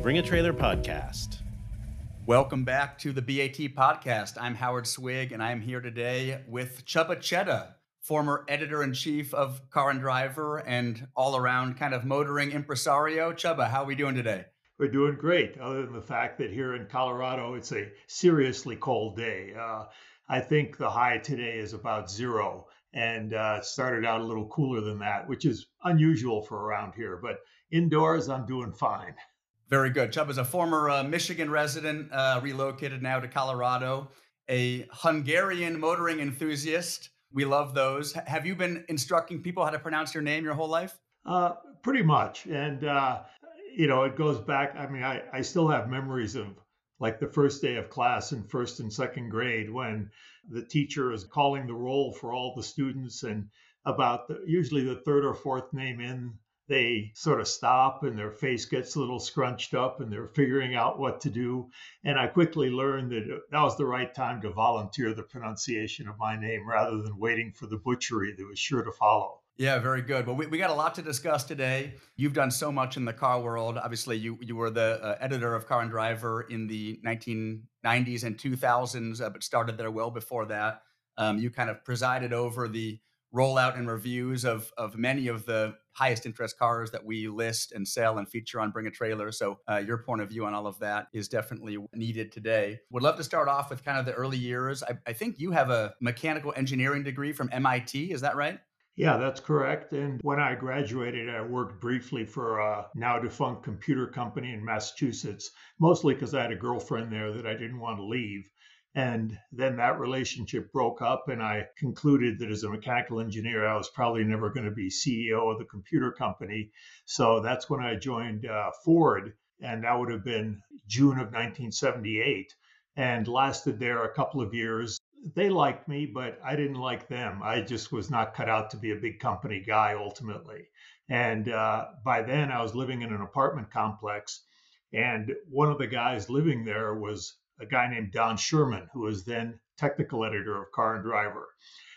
Bring a Trailer podcast. Welcome back to the BAT podcast. I'm Howard Swig, and I'm here today with Chubba Chetta, former editor-in-chief of Car and Driver and all-around kind of motoring impresario. Chubba, how are we doing today? We're doing great, other than the fact that here in Colorado, it's a seriously cold day. I think the high today is about 0, and started out a little cooler than that, which is unusual for around here. But indoors, I'm doing fine. Very good. Chubba's a former Michigan resident, relocated now to Colorado, a Hungarian motoring enthusiast. We love those. Have you been instructing people how to pronounce your name your whole life? Pretty much. And, it goes back. I mean, I still have memories of like the first day of class in first and second grade when the teacher is calling the roll for all the students, and about usually the third or fourth name in, they sort of stop and their face gets a little scrunched up and they're figuring out what to do. And I quickly learned that that was the right time to volunteer the pronunciation of my name rather than waiting for the butchery that was sure to follow. Yeah, very good. Well, we got a lot to discuss today. You've done so much in the car world. Obviously, you were the editor of Car and Driver in the 1990s and 2000s, but started there well before that. You kind of presided over the rollout and reviews of many of the highest interest cars that we list and sell and feature on Bring a Trailer. So your point of view on all of that is definitely needed today. Would love to start off with kind of the early years. I think you have a mechanical engineering degree from MIT. Is that right? Yeah, that's correct. And when I graduated, I worked briefly for a now defunct computer company in Massachusetts, mostly because I had a girlfriend there that I didn't want to leave. And then that relationship broke up, and I concluded that as a mechanical engineer, I was probably never going to be CEO of the computer company. So that's when I joined Ford, and that would have been June of 1978, and lasted there a couple of years. They liked me, but I didn't like them. I just was not cut out to be a big company guy ultimately. And by then, I was living in an apartment complex, and one of the guys living there was a guy named Don Sherman, who was then technical editor of Car and Driver.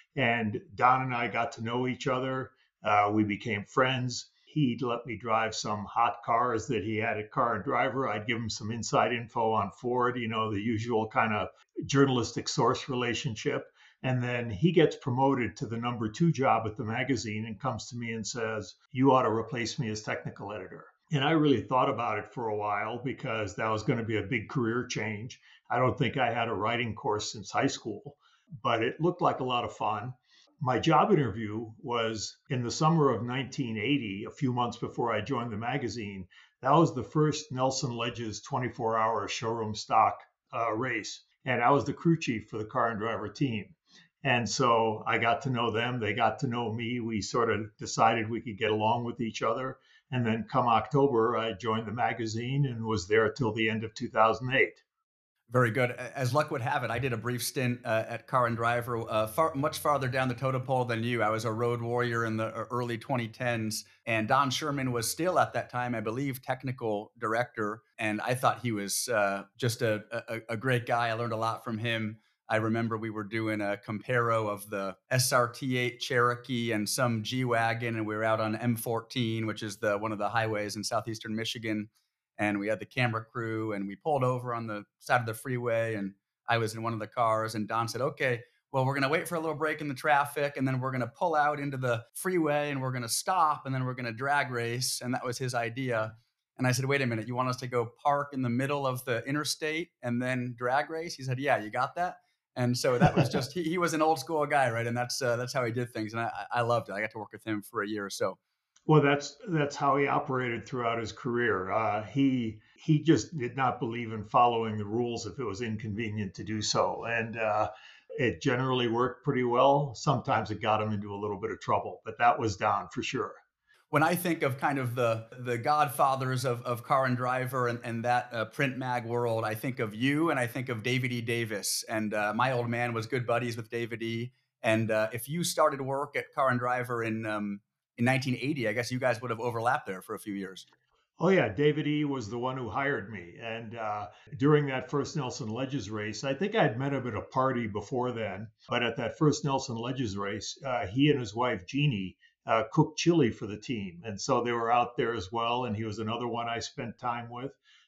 And Don and I got to know each other. We became friends. He'd let me drive some hot cars that he had at Car and Driver. I'd give him some inside info on Ford, the usual kind of journalistic source relationship. And then he gets promoted to the number 2 job at the magazine and comes to me and says, "You ought to replace me as technical editor." And I really thought about it for a while because that was going to be a big career change. I don't think I had a writing course since high school, but it looked like a lot of fun. My job interview was in the summer of 1980, a few months before I joined the magazine. That was the first Nelson Ledges 24-hour showroom stock race. And I was the crew chief for the Car and Driver team. And so I got to know them. They got to know me. We sort of decided we could get along with each other. And then come October, I joined the magazine and was there till the end of 2008. Very good. As luck would have it, I did a brief stint at Car and Driver, much farther down the totem pole than you. I was a road warrior in the early 2010s, and Don Sherman was still at that time, I believe, technical director. And I thought he was just a great guy. I learned a lot from him. I remember we were doing a comparo of the SRT8 Cherokee and some G-Wagon, and we were out on M14, which is one of the highways in southeastern Michigan. And we had the camera crew, and we pulled over on the side of the freeway, and I was in one of the cars, and Don said, "Okay, well, we're going to wait for a little break in the traffic, and then we're going to pull out into the freeway, and we're going to stop, and then we're going to drag race." And that was his idea. And I said, "Wait a minute, you want us to go park in the middle of the interstate and then drag race?" He said, "Yeah, you got that?" And so that was just, he was an old school guy, right? And that's how he did things. And I loved it. I got to work with him for a year or so. Well, that's how he operated throughout his career. He just did not believe in following the rules if it was inconvenient to do so. And it generally worked pretty well. Sometimes it got him into a little bit of trouble, but that was Don for sure. When I think of kind of the godfathers of Car and Driver and that print mag world, I think of you and I think of David E. Davis. And my old man was good buddies with David E. And if you started work at Car and Driver in 1980, I guess you guys would have overlapped there for a few years. Oh, yeah. David E. was the one who hired me. And during that first Nelson Ledges race, I think I'd met him at a party before then. But at that first Nelson Ledges race, he and his wife, Jeannie, cooked chili for the team. And so they were out there as well. And he was another one I spent time with.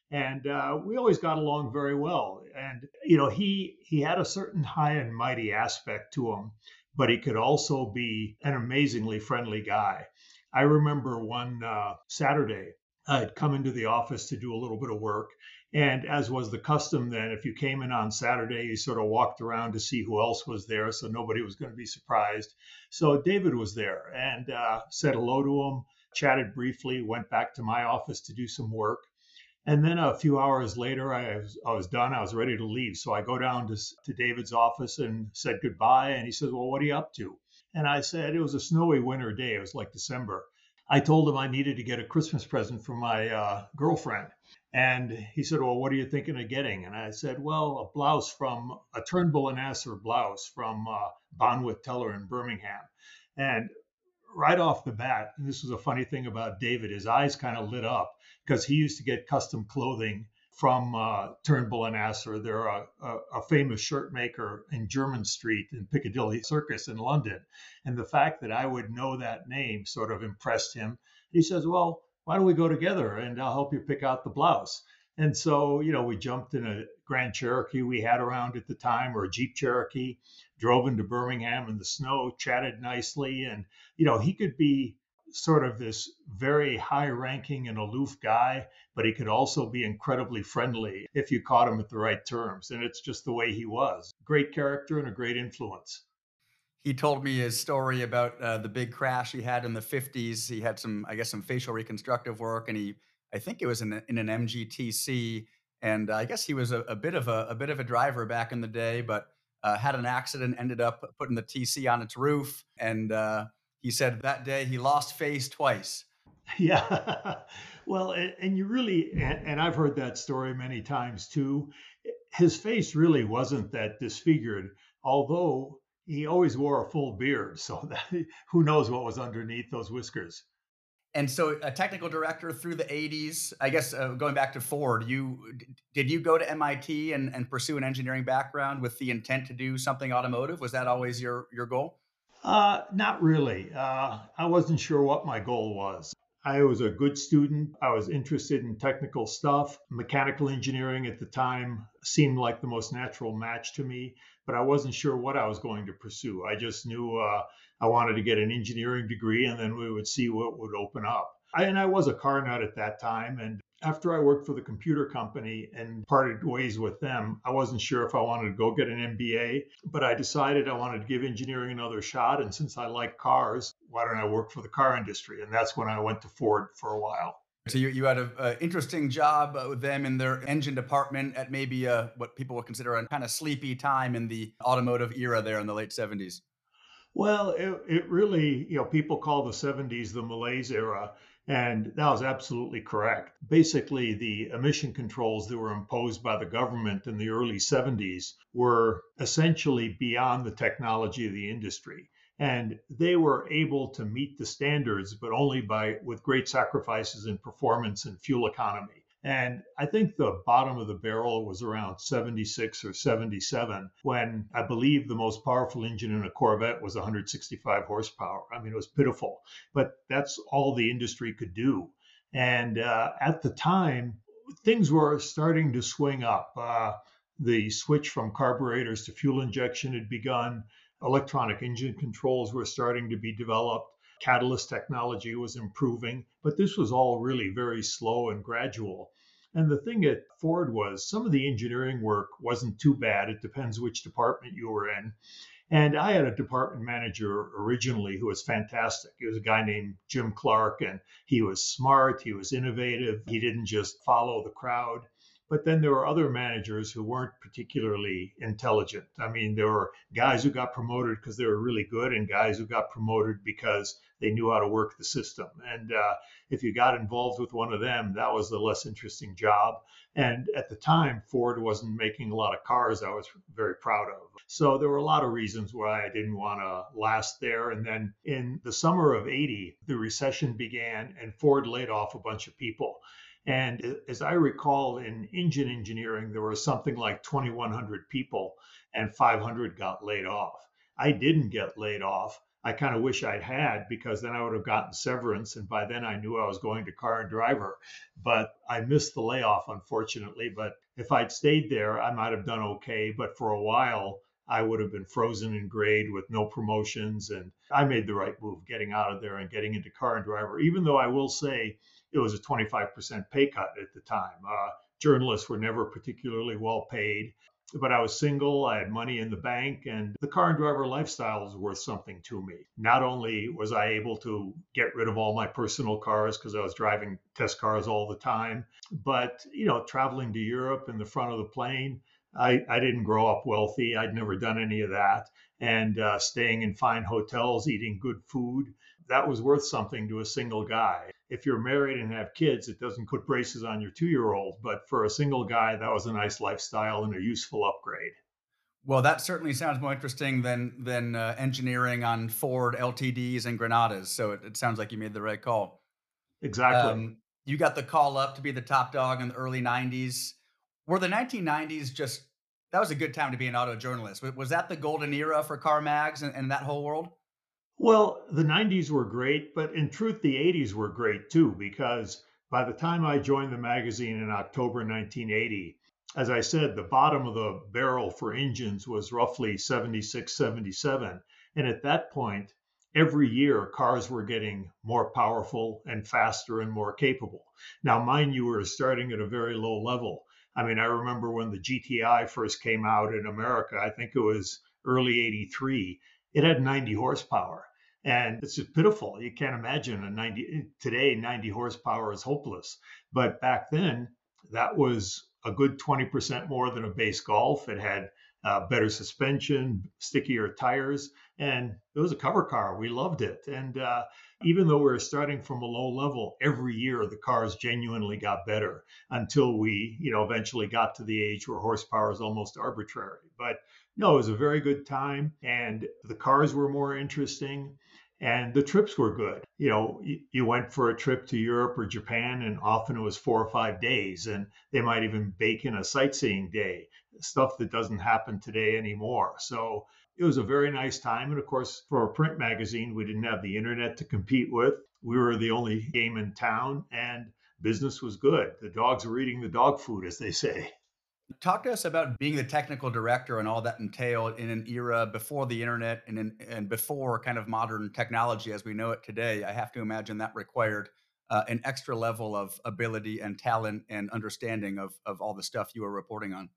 And we always got along very well. And you know, he had a certain high and mighty aspect to him, but he could also be an amazingly friendly guy. I remember one Saturday, I'd come into the office to do a little bit of work. And as was the custom then, if you came in on Saturday, you sort of walked around to see who else was there. So nobody was going to be surprised. So David was there and said hello to him, chatted briefly, went back to my office to do some work. And then a few hours later, I was done. I was ready to leave. So I go down to David's office and said goodbye. And he says, "Well, what are you up to?" And I said, it was a snowy winter day. It was like December. I told him I needed to get a Christmas present for my girlfriend. And he said, "Well, what are you thinking of getting?" And I said, "Well, a blouse from a Turnbull and Asser blouse from Bonwit Teller in Birmingham." And right off the bat, and this was a funny thing about David, his eyes kind of lit up because he used to get custom clothing from Turnbull and Asser. They're a famous shirt maker in Jermyn Street in Piccadilly Circus in London. And the fact that I would know that name sort of impressed him. He says, "Well, why don't we go together and I'll help you pick out the blouse?" And so, you know, we jumped in a Grand Cherokee we had around at the time, or a Jeep Cherokee, drove into Birmingham in the snow, chatted nicely. And, you know, he could be sort of this very high ranking and aloof guy, but he could also be incredibly friendly if you caught him at the right terms. And it's just the way he was. Great character and a great influence. He told me his story about the big crash he had in the 50s. He had some, I guess, some facial reconstructive work, and I think it was in an MGTC, and I guess he was a bit of a bit of a driver back in the day, but had an accident, ended up putting the TC on its roof, and he said that day he lost face twice. Yeah. Well, and you really, and I've heard that story many times too. His face really wasn't that disfigured, although he always wore a full beard. So that, who knows what was underneath those whiskers. And so, a technical director through the 80s, I guess, going back to Ford, did you go to MIT and pursue an engineering background with the intent to do something automotive? Was that always your goal? Not really. I wasn't sure what my goal was. I was a good student. I was interested in technical stuff. Mechanical engineering at the time seemed like the most natural match to me, but I wasn't sure what I was going to pursue. I just knew I wanted to get an engineering degree and then we would see what would open up. And I was a car nut at that time. And after I worked for the computer company and parted ways with them, I wasn't sure if I wanted to go get an MBA, but I decided I wanted to give engineering another shot. And since I like cars, why don't I work for the car industry? And that's when I went to Ford for a while. So you had a interesting job with them in their engine department at maybe what people would consider a kind of sleepy time in the automotive era there in the late 70s. Well, it really, you know, people call the 70s the malaise era, and that was absolutely correct. Basically, the emission controls that were imposed by the government in the early 70s were essentially beyond the technology of the industry. And they were able to meet the standards, but only by with great sacrifices in performance and fuel economy. And I think the bottom of the barrel was around 76 or 77 when I believe the most powerful engine in a Corvette was 165 horsepower. I mean, it was pitiful, but that's all the industry could do. And at the time, things were starting to swing up. The switch from carburetors to fuel injection had begun. Electronic engine controls were starting to be developed. Catalyst technology was improving, but this was all really very slow and gradual. And the thing at Ford was some of the engineering work wasn't too bad. It depends which department you were in. And I had a department manager originally who was fantastic. He was a guy named Jim Clark, and he was smart, he was innovative, he didn't just follow the crowd. But then there were other managers who weren't particularly intelligent. I mean, there were guys who got promoted because they were really good, and guys who got promoted because they knew how to work the system. And if you got involved with one of them, that was the less interesting job. And at the time, Ford wasn't making a lot of cars I was very proud of. So there were a lot of reasons why I didn't want to last there. And then in the summer of 80, the recession began and Ford laid off a bunch of people. And as I recall, in engine engineering, there was something like 2,100 people and 500 got laid off. I didn't get laid off. I kind of wish I'd had, because then I would have gotten severance. And by then I knew I was going to Car and Driver. But I missed the layoff, unfortunately. But if I'd stayed there, I might have done okay. But for a while, I would have been frozen in grade with no promotions. And I made the right move getting out of there and getting into Car and Driver, even though I will say it was a 25% pay cut at the time. Journalists were never particularly well paid, but I was single, I had money in the bank, and the Car and Driver lifestyle was worth something to me. Not only was I able to get rid of all my personal cars because I was driving test cars all the time, but traveling to Europe in the front of the plane, I didn't grow up wealthy. I'd never done any of that. And staying in fine hotels, eating good food, that was worth something to a single guy. If you're married and have kids, it doesn't put braces on your 2 year old. But for a single guy, that was a nice lifestyle and a useful upgrade. Well, that certainly sounds more interesting than engineering on Ford LTDs and Granadas. So it sounds like you made the right call. Exactly. You got the call up to be the top dog in the early '90s. Were the 1990s just that was a good time to be an auto journalist? Was that the golden era for car mags and that whole world? Well, the 90s were great, but in truth, the 80s were great too, because by the time I joined the magazine in October 1980, as I said, the bottom of the barrel for engines was roughly 76, 77. And at that point, every year cars were getting more powerful and faster and more capable. Now, mind you, we're starting at a very low level. I mean, I remember when the GTI first came out in America, I think it was early 83, it had 90 horsepower. And it's just pitiful. You can't imagine a 90 today, 90 horsepower is hopeless. But back then, that was a good 20% more than a base Golf. It had better suspension, stickier tires, and it was a cover car. We loved it. And even though we were starting from a low level, every year the cars genuinely got better until we, eventually got to the age where horsepower is almost arbitrary. But no, it was a very good time, and the cars were more interesting. And the trips were good. You went for a trip to Europe or Japan, and often it was 4 or 5 days, and they might even bake in a sightseeing day, stuff that doesn't happen today anymore. So it was a very nice time. And of course, for a print magazine, we didn't have the internet to compete with. We were the only game in town, and business was good. The dogs were eating the dog food, as they say. Talk to us about being the technical director and all that entailed in an era before the internet and before kind of modern technology as we know it today. I have to imagine that required an extra level of ability and talent and understanding of all the stuff you were reporting on.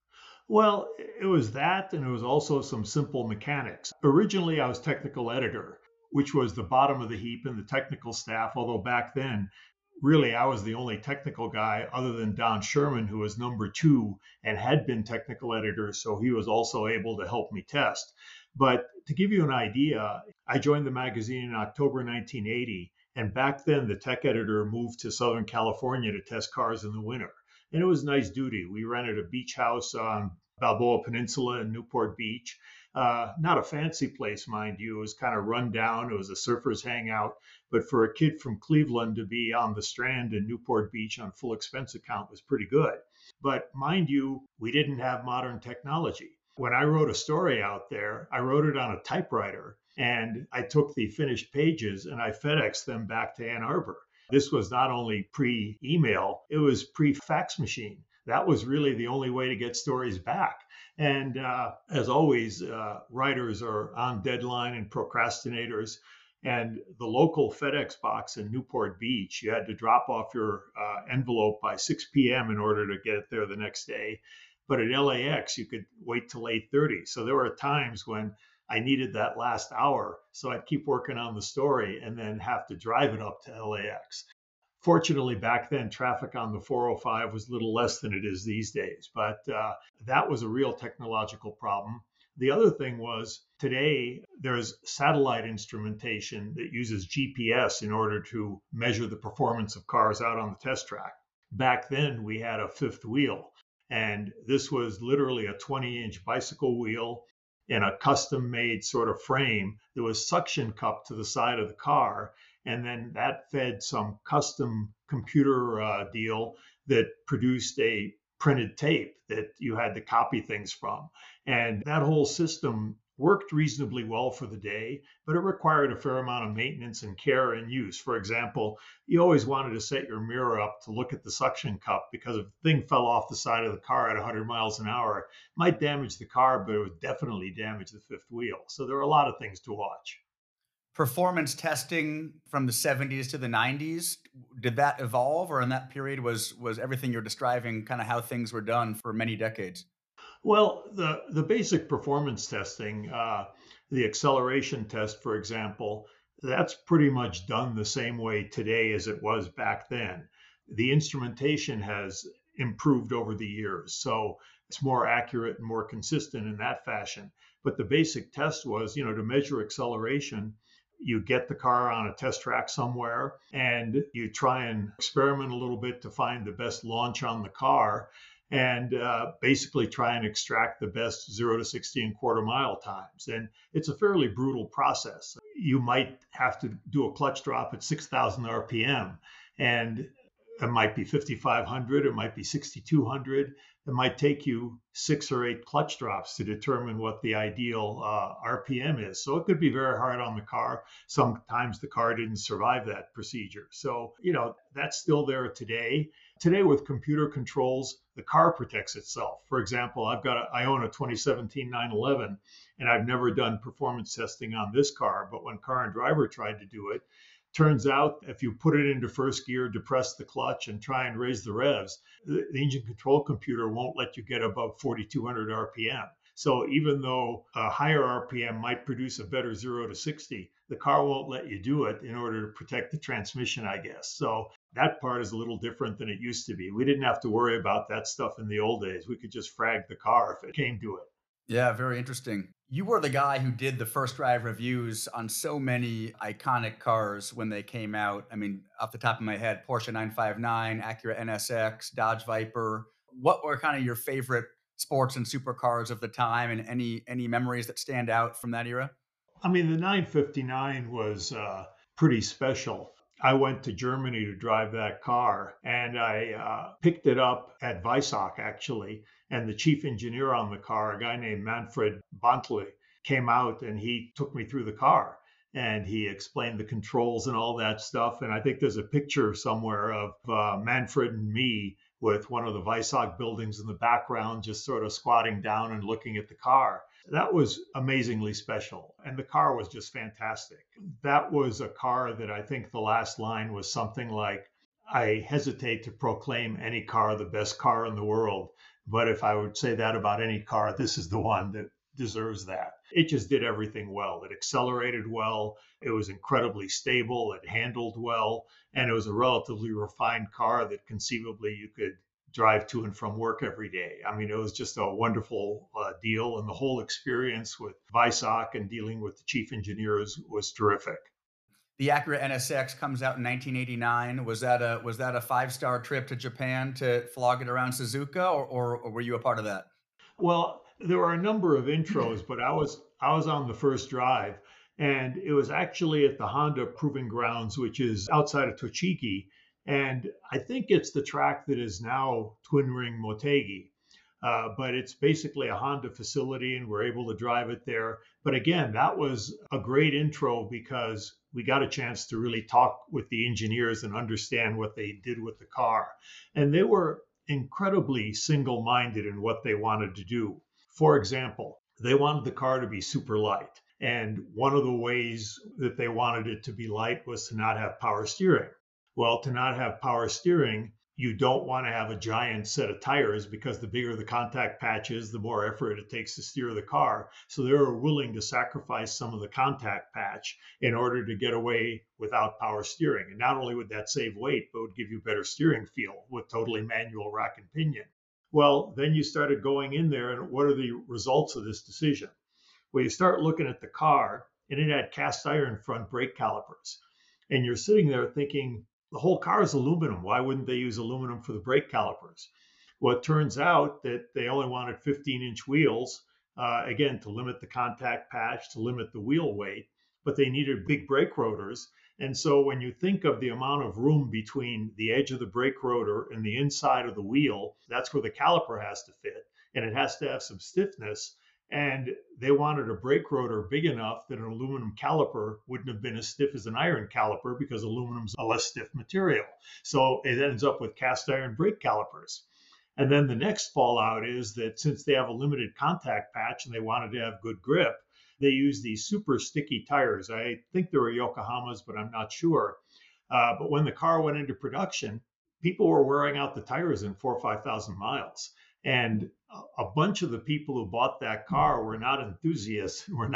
Well, it was that, and it was also some simple mechanics. Originally, I was technical editor, which was the bottom of the heap in the technical staff, although back then, really, I was the only technical guy other than Don Sherman, who was number two and had been technical editor. So he was also able to help me test. But to give you an idea, I joined the magazine in October 1980. And back then, the tech editor moved to Southern California to test cars in the winter. And it was nice duty. We rented a beach house on Balboa Peninsula in Newport Beach. Not a fancy place, mind you. It was kind of run down. It was a surfer's hangout. But for a kid from Cleveland to be on the Strand in Newport Beach on full expense account was pretty good. But mind you, we didn't have modern technology. When I wrote a story out there, I wrote it on a typewriter, and I took the finished pages and I FedExed them back to Ann Arbor. This was not only pre email, it was pre fax machine. That was really the only way to get stories back. And as always, writers are on deadline and procrastinators. And the local FedEx box in Newport Beach, you had to drop off your envelope by 6 p.m. in order to get it there the next day. But at LAX, you could wait till 8:30. So there were times when I needed that last hour. So I'd keep working on the story and then have to drive it up to LAX. Fortunately, back then, traffic on the 405 was little less than it is these days. But that was a real technological problem. The other thing was today there's satellite instrumentation that uses GPS in order to measure the performance of cars out on the test track. Back then, we had a fifth wheel, and this was literally a 20-inch bicycle wheel in a custom made sort of frame that was suction cupped to the side of the car. And then that fed some custom computer deal that produced a printed tape that you had to copy things from. And that whole system worked reasonably well for the day, but it required a fair amount of maintenance and care and use. For example, you always wanted to set your mirror up to look at the suction cup because if the thing fell off the side of the car at 100 miles an hour, it might damage the car, but it would definitely damage the fifth wheel. So there are a lot of things to watch. Performance testing from the '70s to the '90s, did that evolve, or in that period was everything you're describing kind of how things were done for many decades? Well, the basic performance testing, the acceleration test, for example, that's pretty much done the same way today as it was back then. The instrumentation has improved over the years, so it's more accurate and more consistent in that fashion. But the basic test was, to measure acceleration, you get the car on a test track somewhere and you try and experiment a little bit to find the best launch on the car and basically try and extract the best 0 to 60 and quarter mile times. And it's a fairly brutal process. You might have to do a clutch drop at 6,000 RPM, and it might be 5,500, it might be 6,200. It might take you 6 or 8 clutch drops to determine what the ideal RPM is. So it could be very hard on the car. Sometimes the car didn't survive that procedure. So, that's still there today. Today, with computer controls, the car protects itself. For example, I own a 2017 911, and I've never done performance testing on this car. But when Car and Driver tried to do it, turns out if you put it into first gear, depress the clutch, and try and raise the revs, the engine control computer won't let you get above 4,200 RPM. So even though a higher RPM might produce a better 0 to 60, the car won't let you do it in order to protect the transmission, I guess. So that part is a little different than it used to be. We didn't have to worry about that stuff in the old days. We could just frag the car if it came to it. Yeah, very interesting. You were the guy who did the first drive reviews on so many iconic cars when they came out. I mean, off the top of my head, Porsche 959, Acura NSX, Dodge Viper. What were kind of your favorite sports and supercars of the time, and any memories that stand out from that era? I mean, the 959 was pretty special. I went to Germany to drive that car, and I picked it up at Weissach, actually. And the chief engineer on the car, a guy named Manfred Bontley, came out and he took me through the car and he explained the controls and all that stuff. And I think there's a picture somewhere of Manfred and me with one of the Weissach buildings in the background, just sort of squatting down and looking at the car. That was amazingly special. And the car was just fantastic. That was a car that I think the last line was something like, I hesitate to proclaim any car the best car in the world, but if I would say that about any car, this is the one that deserves that. It just did everything well. It accelerated well. It was incredibly stable. It handled well. And it was a relatively refined car that conceivably you could drive to and from work every day. I mean, it was just a wonderful deal. And the whole experience with Weissach and dealing with the chief engineers was terrific. The Acura NSX comes out in 1989. Was that a 5-star trip to Japan to flog it around Suzuka, or were you a part of that? Well, there were a number of intros, but I was on the first drive, and it was actually at the Honda Proving Grounds, which is outside of Tochigi, and I think it's the track that is now Twin Ring Motegi. But it's basically a Honda facility, and we're able to drive it there. But again, that was a great intro because we got a chance to really talk with the engineers and understand what they did with the car. And they were incredibly single minded in what they wanted to do. For example, they wanted the car to be super light. And one of the ways that they wanted it to be light was to not have power steering. Well, to not have power steering, you don't want to have a giant set of tires because the bigger the contact patch is, the more effort it takes to steer the car. So they were willing to sacrifice some of the contact patch in order to get away without power steering. And not only would that save weight, but would give you better steering feel with totally manual rack and pinion. Well, then you started going in there, and what are the results of this decision? Well, you start looking at the car, and it had cast iron front brake calipers. And you're sitting there thinking, the whole car is aluminum. Why wouldn't they use aluminum for the brake calipers? Well, it turns out that they only wanted 15-inch wheels, again, to limit the contact patch, to limit the wheel weight, but they needed big brake rotors. And so when you think of the amount of room between the edge of the brake rotor and the inside of the wheel, that's where the caliper has to fit, and it has to have some stiffness. And they wanted a brake rotor big enough that an aluminum caliper wouldn't have been as stiff as an iron caliper because aluminum's a less stiff material. So it ends up with cast iron brake calipers. And then the next fallout is that since they have a limited contact patch and they wanted to have good grip, they use these super sticky tires. I think they were Yokohamas, but I'm not sure. But when the car went into production, people were wearing out the tires in 4 or 5,000 miles. And a bunch of the people who bought that car were not enthusiasts, were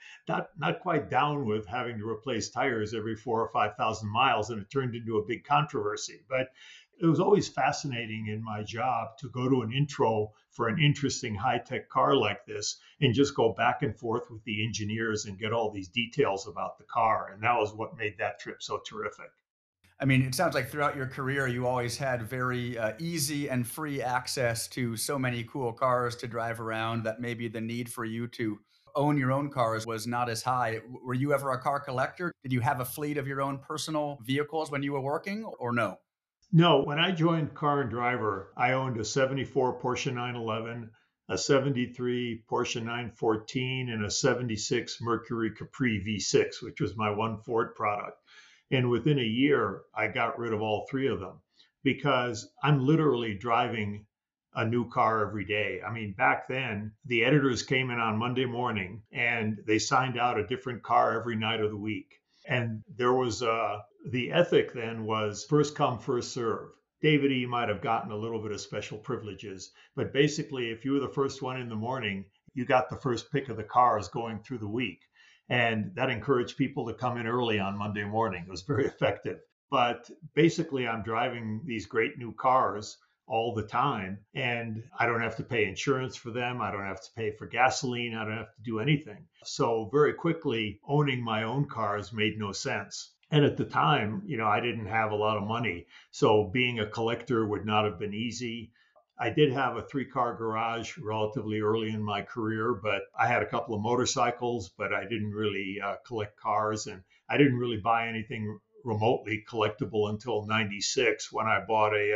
not quite down with having to replace tires every 4 or 5,000 miles, and it turned into a big controversy. But it was always fascinating in my job to go to an intro for an interesting high-tech car like this and just go back and forth with the engineers and get all these details about the car. And that was what made that trip so terrific. I mean, it sounds like throughout your career, you always had very easy and free access to so many cool cars to drive around that maybe the need for you to own your own cars was not as high. Were you ever a car collector? Did you have a fleet of your own personal vehicles when you were working, or no? No, when I joined Car and Driver, I owned a 74 Porsche 911, a 73 Porsche 914, and a 76 Mercury Capri V6, which was my one Ford product. And within a year, I got rid of all three of them because I'm literally driving a new car every day. I mean, back then, the editors came in on Monday morning and they signed out a different car every night of the week. And there was the ethic then was first come, first serve. David E. might have gotten a little bit of special privileges, but basically, if you were the first one in the morning, you got the first pick of the cars going through the week. And that encouraged people to come in early on Monday morning. It was very effective. But basically, I'm driving these great new cars all the time, and I don't have to pay insurance for them. I don't have to pay for gasoline. I don't have to do anything. So, very quickly, owning my own cars made no sense. And at the time, I didn't have a lot of money. So, being a collector would not have been easy. I did have a three-car garage relatively early in my career, but I had a couple of motorcycles, but I didn't really collect cars, and I didn't really buy anything remotely collectible until 96 when I bought a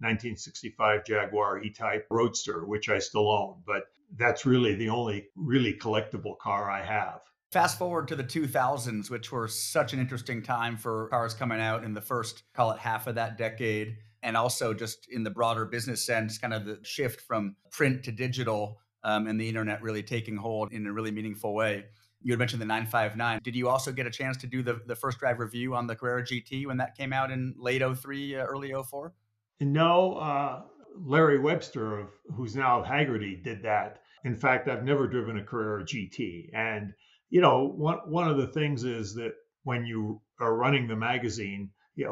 1965 Jaguar E-Type Roadster, which I still own. But that's really the only really collectible car I have. Fast forward to the 2000s, which were such an interesting time for cars coming out in the first, call it half of that decade. And also, just in the broader business sense, kind of the shift from print to digital and the internet really taking hold in a really meaningful way. You had mentioned the 959. Did you also get a chance to do the first drive review on the Carrera GT when that came out in late '03, early '04? And no, Larry Webster, who's now of Haggerty, did that. In fact, I've never driven a Carrera GT. And, one of the things is that when you are running the magazine,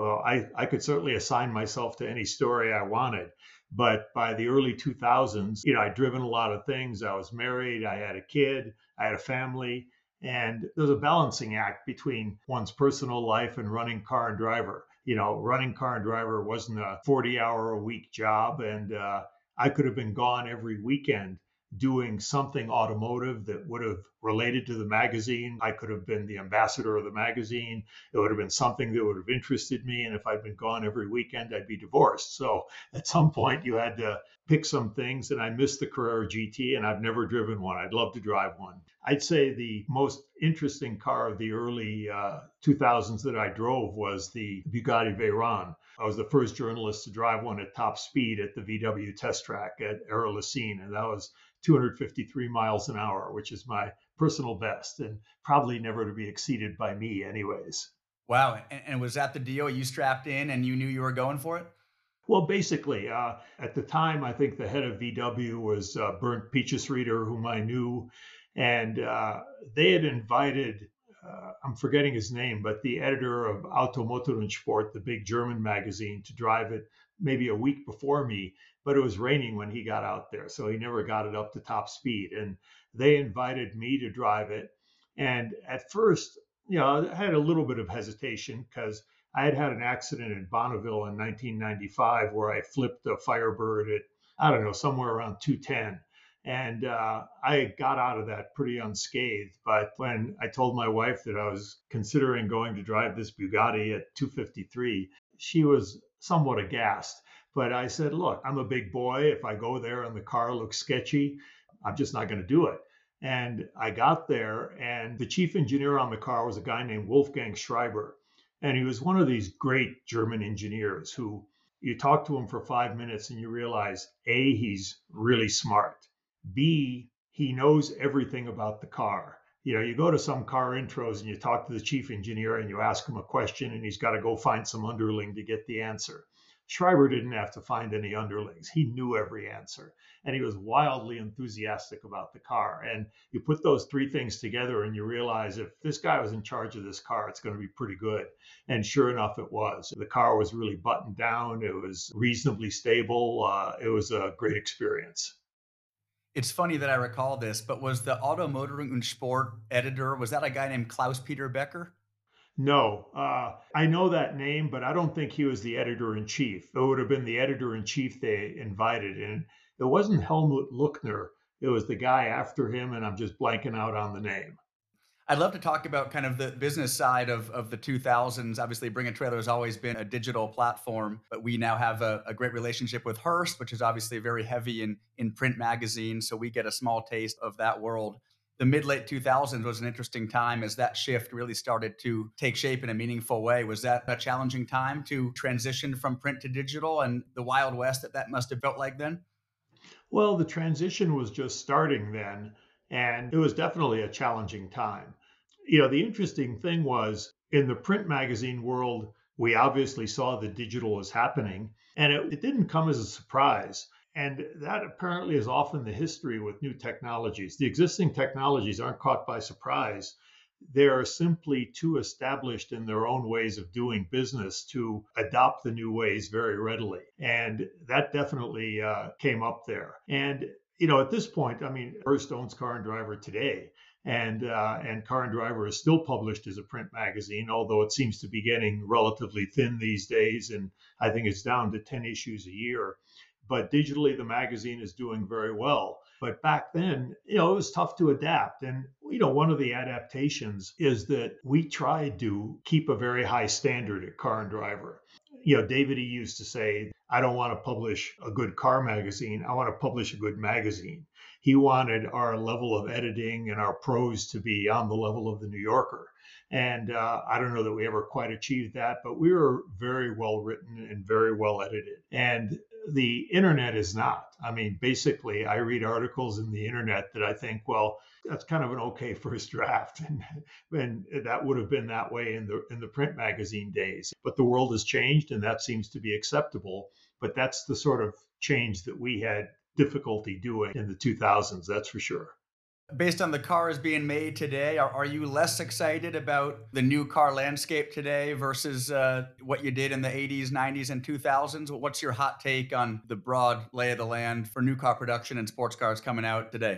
I could certainly assign myself to any story I wanted. But by the early 2000s, I'd driven a lot of things. I was married, I had a kid, I had a family. And there's a balancing act between one's personal life and running Car and Driver. Running Car and Driver wasn't a 40-hour-a-week job. And I could have been gone every weekend doing something automotive that would have related to the magazine. I could have been the ambassador of the magazine. It would have been something that would have interested me. And if I'd been gone every weekend, I'd be divorced. So at some point, you had to pick some things. And I missed the Carrera GT, and I've never driven one. I'd love to drive one. I'd say the most interesting car of the early 2000s that I drove was the Bugatti Veyron. I was the first journalist to drive one at top speed at the VW test track at Aero-Lacine, and that was 253 miles an hour, which is my personal best and probably never to be exceeded by me anyways. Wow. And was that the deal? You strapped in and you knew you were going for it? Well, basically, at the time, I think the head of VW was Bernd Pichesrieder, whom I knew, and they had invited, I'm forgetting his name, but the editor of Automotor und Sport, the big German magazine, to drive it maybe a week before me. But it was raining when he got out there, so he never got it up to top speed. And they invited me to drive it. And at first, I had a little bit of hesitation because I had had an accident in Bonneville in 1995 where I flipped a Firebird at, I don't know, somewhere around 210. And I got out of that pretty unscathed. But when I told my wife that I was considering going to drive this Bugatti at 253, she was somewhat aghast. But I said, look, I'm a big boy. If I go there and the car looks sketchy, I'm just not going to do it. And I got there, and the chief engineer on the car was a guy named Wolfgang Schreiber. And he was one of these great German engineers who you talk to him for 5 minutes and you realize A, he's really smart. B, he knows everything about the car. You go to some car intros and you talk to the chief engineer and you ask him a question and he's got to go find some underling to get the answer. Schreiber didn't have to find any underlings. He knew every answer and he was wildly enthusiastic about the car. And you put those three things together and you realize if this guy was in charge of this car, it's going to be pretty good. And sure enough, it was. The car was really buttoned down. It was reasonably stable. It was a great experience. It's funny that I recall this, but was the Auto Motoring und Sport editor, was that a guy named Klaus Peter Becker? No, I know that name, but I don't think he was the editor in chief. It would have been the editor in chief they invited. And it wasn't Helmut Luckner. It was the guy after him, and I'm just blanking out on the name. I'd love to talk about kind of the business side of the 2000s. Obviously, Bring a Trailer has always been a digital platform, but we now have a great relationship with Hearst, which is obviously very heavy in print magazines. So we get a small taste of that world. The mid late 2000s was an interesting time as that shift really started to take shape in a meaningful way. Was that a challenging time to transition from print to digital and the Wild West that must have felt like then? Well, the transition was just starting then, and it was definitely a challenging time. The interesting thing was in the print magazine world, we obviously saw that digital was happening, and it didn't come as a surprise. And that apparently is often the history with new technologies. The existing technologies aren't caught by surprise. They're simply too established in their own ways of doing business to adopt the new ways very readily. And that definitely came up there. And at this point, I mean, Hearst owns Car and Driver today, and Car and Driver is still published as a print magazine, although it seems to be getting relatively thin these days, and I think it's down to 10 issues a year. But digitally, the magazine is doing very well. But back then, it was tough to adapt. And, one of the adaptations is that we tried to keep a very high standard at Car and Driver. David E. used to say, I don't want to publish a good car magazine. I want to publish a good magazine. He wanted our level of editing and our prose to be on the level of the New Yorker. And I don't know that we ever quite achieved that, but we were very well written and very well edited. And the internet is not. I mean, basically, I read articles in the internet that I think, well, that's kind of an okay first draft, and that would have been that way in the print magazine days. But the world has changed, and that seems to be acceptable. But that's the sort of change that we had difficulty doing in the 2000s. That's for sure. Based on the cars being made today, are you less excited about the new car landscape today versus what you did in the 80s, 90s, and 2000s? What's your hot take on the broad lay of the land for new car production and sports cars coming out today?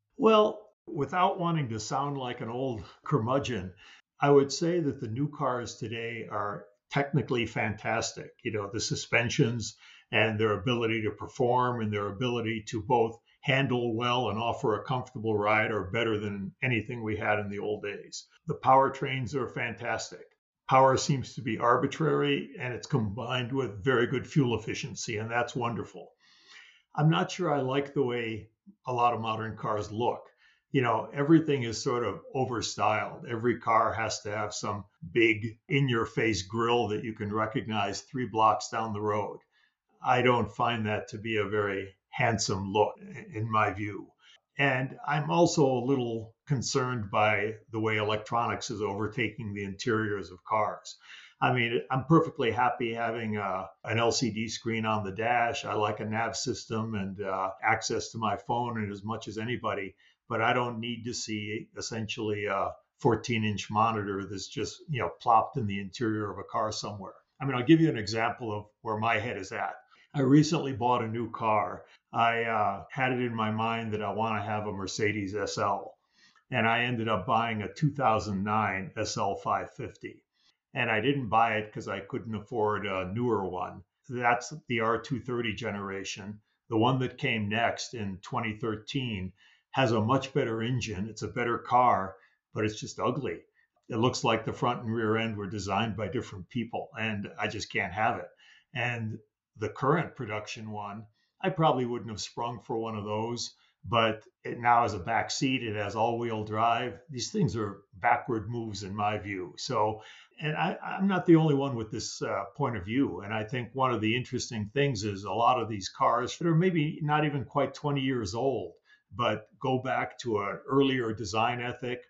Well, without wanting to sound like an old curmudgeon, I would say that the new cars today are technically fantastic. The suspensions and their ability to perform and their ability to both handle well and offer a comfortable ride are better than anything we had in the old days. The powertrains are fantastic. Power seems to be arbitrary and it's combined with very good fuel efficiency, and that's wonderful. I'm not sure I like the way a lot of modern cars look. Everything is sort of overstyled. Every car has to have some big in your face grill that you can recognize 3 blocks down the road. I don't find that to be a very handsome look, in my view. And I'm also a little concerned by the way electronics is overtaking the interiors of cars. I mean, I'm perfectly happy having an LCD screen on the dash. I like a nav system and access to my phone and as much as anybody, but I don't need to see essentially a 14-inch monitor that's just, plopped in the interior of a car somewhere. I mean, I'll give you an example of where my head is at. I recently bought a new car. I had it in my mind that I want to have a Mercedes SL, and I ended up buying a 2009 SL 550. And I didn't buy it because I couldn't afford a newer one. That's the R230 generation. The one that came next in 2013 has a much better engine. It's a better car, but it's just ugly. It looks like the front and rear end were designed by different people, and I just can't have it. And the current production one, I probably wouldn't have sprung for one of those, but it now has a back seat. It has all-wheel drive. These things are backward moves in my view. So, and I'm not the only one with this point of view. And I think one of the interesting things is a lot of these cars that are maybe not even quite 20 years old, but go back to an earlier design ethic,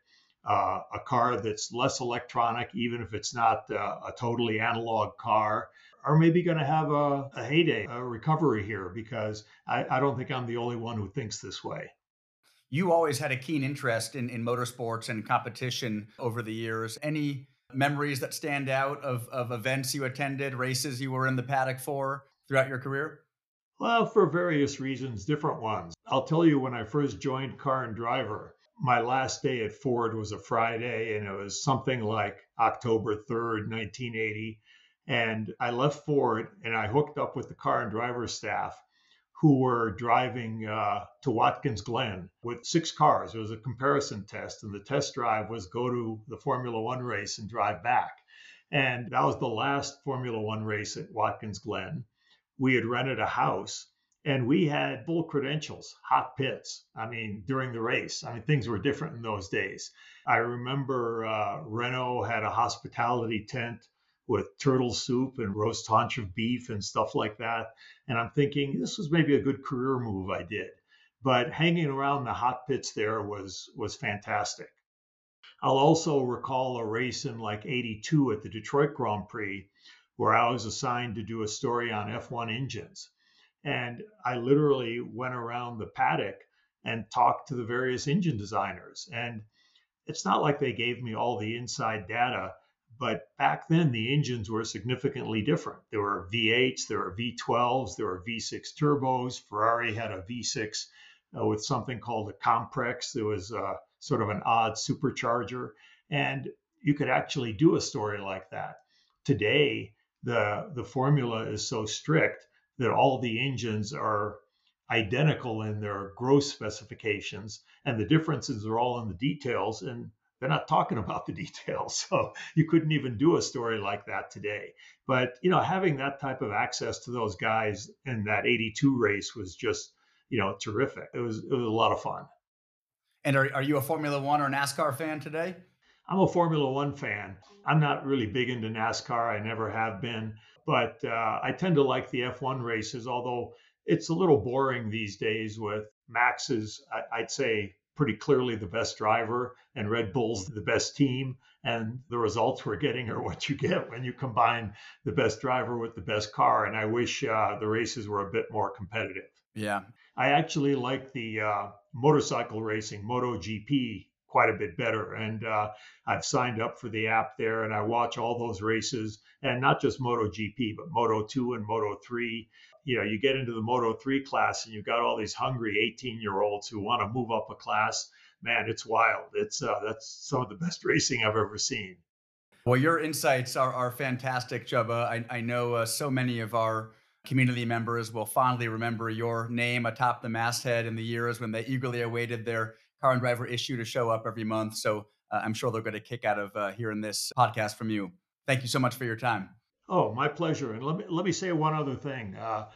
a car that's less electronic, even if it's not a totally analog car, are maybe going to have a heyday, a recovery here, because I don't think I'm the only one who thinks this way. You always had a keen interest in motorsports and competition over the years. Any memories that stand out of events you attended, races you were in the paddock for throughout your career? Well, for various reasons, different ones. I'll tell you, when I first joined Car and Driver, my last day at Ford was a Friday, and it was something like October 3rd, 1980. And I left Ford and I hooked up with the Car and Driver staff who were driving to Watkins Glen with 6 cars. It was a comparison test, and the test drive was go to the Formula One race and drive back. And that was the last Formula One race at Watkins Glen. We had rented a house and we had full credentials, hot pits. I mean, during the race, I mean, things were different in those days. I remember Renault had a hospitality tent with turtle soup and roast haunch of beef and stuff like that. And I'm thinking this was maybe a good career move I did. But hanging around the hot pits there was fantastic. I'll also recall a race in like 82 at the Detroit Grand Prix where I was assigned to do a story on F1 engines. And I literally went around the paddock and talked to the various engine designers. And it's not like they gave me all the inside data, but back then the engines were significantly different. There were V8s, there were V12s, there were V6 turbos. Ferrari had a V6 with something called a Comprex. There was sort of an odd supercharger. And you could actually do a story like that. Today, the formula is so strict that all the engines are identical in their gross specifications, and the differences are all in the details, and they're not talking about the details. So you couldn't even do a story like that today. But having that type of access to those guys in that 82 race was just terrific. It was a lot of fun. And are you a Formula One or NASCAR fan today? I'm a Formula One fan. I'm not really big into NASCAR. I never have been, but I tend to like the F1 races, although it's a little boring these days with Max is, I'd say, pretty clearly the best driver, and Red Bull's the best team. And the results we're getting are what you get when you combine the best driver with the best car. And I wish the races were a bit more competitive. Yeah. I actually like the motorcycle racing, MotoGP, quite a bit better. And I've signed up for the app there and I watch all those races, and not just MotoGP, but Moto 2 and Moto 3. You get into the Moto 3 class and you've got all these hungry 18-year-olds who want to move up a class. Man, it's wild. That's some of the best racing I've ever seen. Well, your insights are fantastic, Jubba. I know so many of our community members will fondly remember your name atop the masthead in the years when they eagerly awaited their Car and Driver issue to show up every month. So I'm sure they'll get a kick out of hearing this podcast from you. Thank you so much for your time. Oh, my pleasure. And let me say one other thing.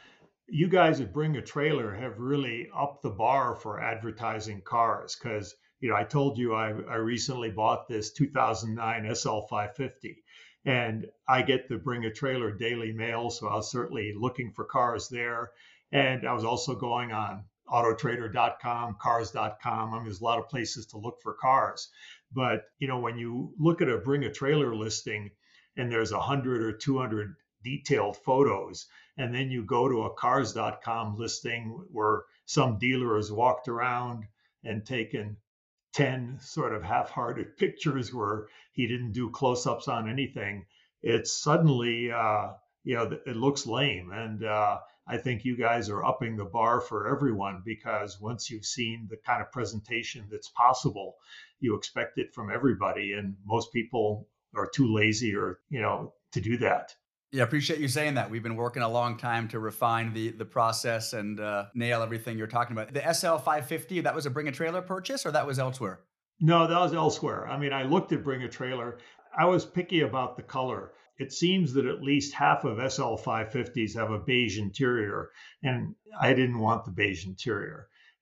You guys at Bring a Trailer have really upped the bar for advertising cars, because I told you I recently bought this 2009 SL550, and I get the Bring a Trailer Daily Mail, so I was certainly looking for cars there. And I was also going on autotrader.com, cars.com. I mean, there's a lot of places to look for cars. But, when you look at a Bring a Trailer listing and there's 100 or 200 detailed photos, and then you go to a cars.com listing where some dealer has walked around and taken 10 sort of half-hearted pictures where he didn't do close-ups on anything, it's suddenly, it looks lame. And I think you guys are upping the bar for everyone, because once you've seen the kind of presentation that's possible, you expect it from everybody. And most people are too lazy to do that. Yeah, appreciate you saying that. We've been working a long time to refine the process and nail everything you're talking about. The SL550, that was a Bring a Trailer purchase, or that was elsewhere? No, that was elsewhere. I mean, I looked at Bring a Trailer. I was picky about the color. It seems that at least half of SL550s have a beige interior, and I didn't want the beige interior.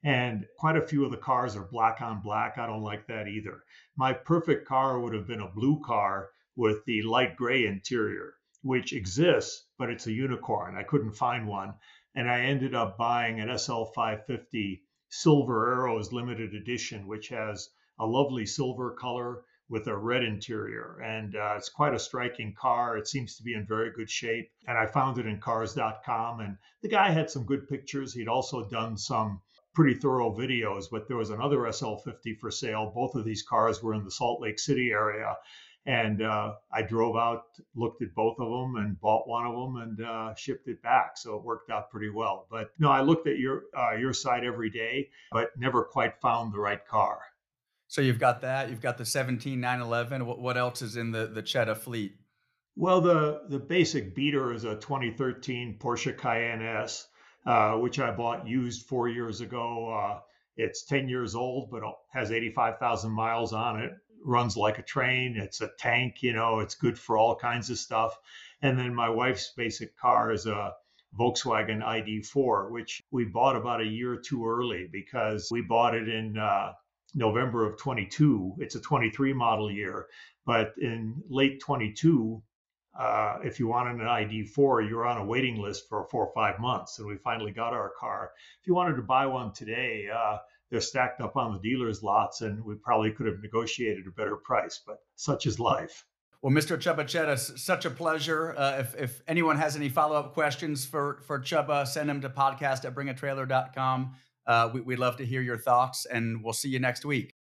And quite a few of the cars are black on black. I don't like that either. My perfect car would have been a blue car with the light gray interior, which exists, but it's a unicorn. I couldn't find one. And I ended up buying an SL 550 Silver Arrows limited edition, which has a lovely silver color with a red interior. And it's quite a striking car. It seems to be in very good shape. And I found it in cars.com. And the guy had some good pictures. He'd also done some pretty thorough videos, but there was another SL50 for sale. Both of these cars were in the Salt Lake City area. And I drove out, looked at both of them, and bought one of them and shipped it back. So it worked out pretty well. But no, I looked at your site every day, but never quite found the right car. So you've got that. You've got the 17 911. What else is in the Cheetah fleet? Well, the basic beater is a 2013 Porsche Cayenne S, which I bought used 4 years ago. It's 10 years old, but has 85,000 miles on it. Runs like a train. It's a tank, it's good for all kinds of stuff. And then my wife's basic car is a Volkswagen ID4, which we bought about a year too early because we bought it in November of 22. It's a 23 model year, but in late 22, if you wanted an ID4, you're on a waiting list for 4 or 5 months. And we finally got our car. If you wanted to buy one today, they're stacked up on the dealer's lots, and we probably could have negotiated a better price, but such is life. Well, Mr. Chubba Cheetah, such a pleasure. If anyone has any follow-up questions for Chubba, send them to podcast@bringatrailer.com. We'd love to hear your thoughts, and we'll see you next week.